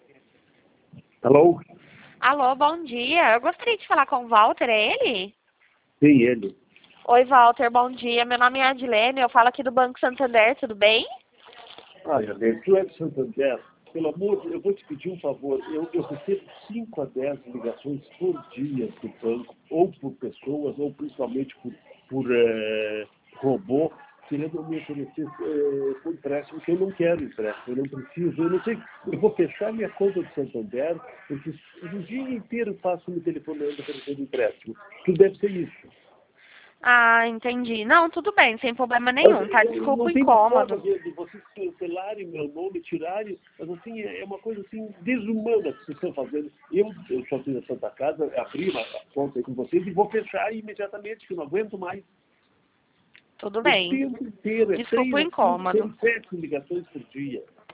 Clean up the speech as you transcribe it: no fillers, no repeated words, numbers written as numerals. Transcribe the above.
Alô? Alô, bom dia. Eu gostaria de falar com o Walter, é ele? Sim, ele. Oi, Walter, bom dia. Meu nome é Adilene, eu falo aqui do Banco Santander, tudo bem? Adilene, tu é de Santander. Pelo amor de Deus, eu vou te pedir um favor. Eu recebo 5 a 10 ligações por dia do banco, ou por pessoas, ou principalmente por robô, querendo me oferecer por empréstimo, que eu não quero empréstimo, eu não preciso, eu não sei. Eu vou fechar minha conta do Santander, porque o dia inteiro passo me telefonando oferecendo empréstimo. Tu deve ser isso. Ah, entendi. Não, tudo bem, sem problema nenhum, tá? Desculpa Não o tem uma forma incômodo. de vocês cancelarem meu nome, tirarem, mas assim, é uma coisa assim desumana que vocês estão fazendo. Eu só fiz a Santa Casa, abri uma conta aí com vocês e vou fechar imediatamente, que eu não aguento mais. Tudo O bem. tempo inteiro, é Desculpa 3 o a 5, incômodo. 6, 7 ligações por dia.